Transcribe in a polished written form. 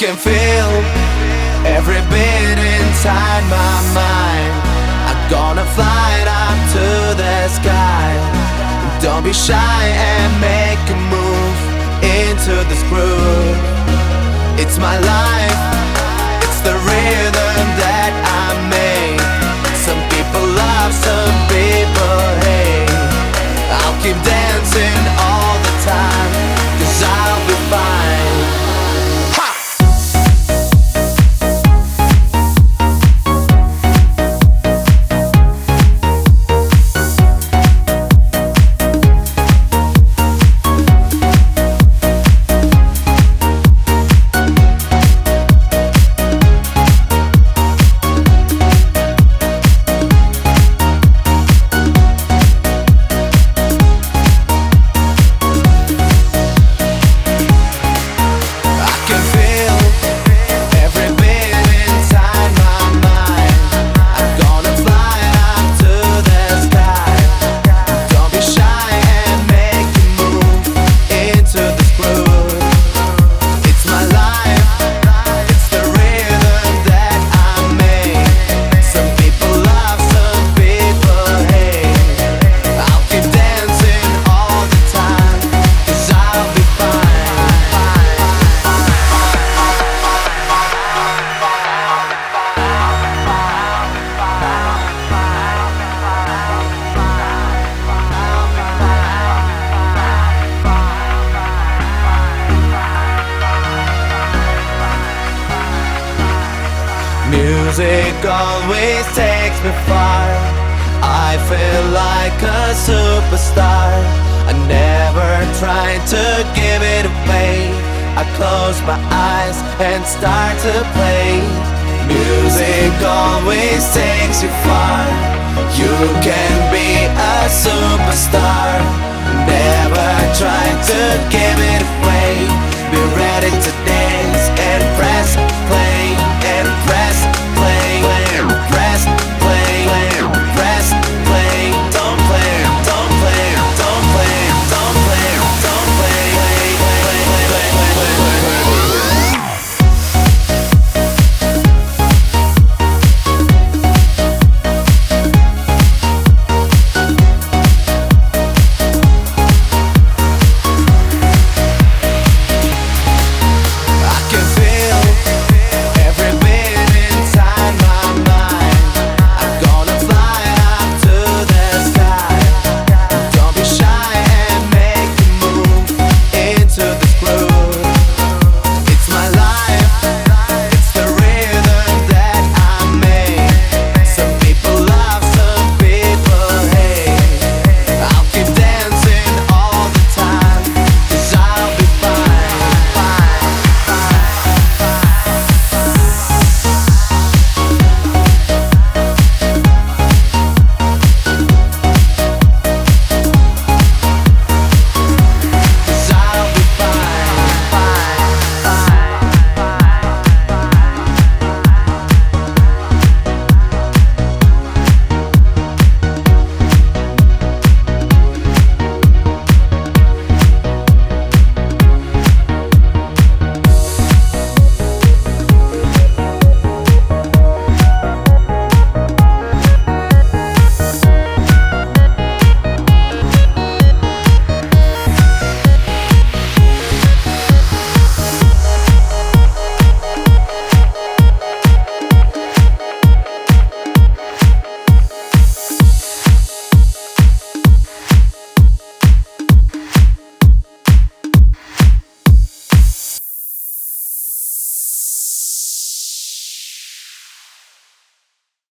can feel every beat inside my mind. I'm gonna fly up to the sky. Don't be shy and make a move into this groove. It's my life, it's the rhythm that I make. Some people love, some people hate. I'll keep dancing all the time, 'cause I'll be fine. Music always takes me far. I feel like a superstar. I never try to give it away. I close my eyes and start to play. Music always takes you far. You can be a superstar. Never try to give it away. Be ready to dance and practice.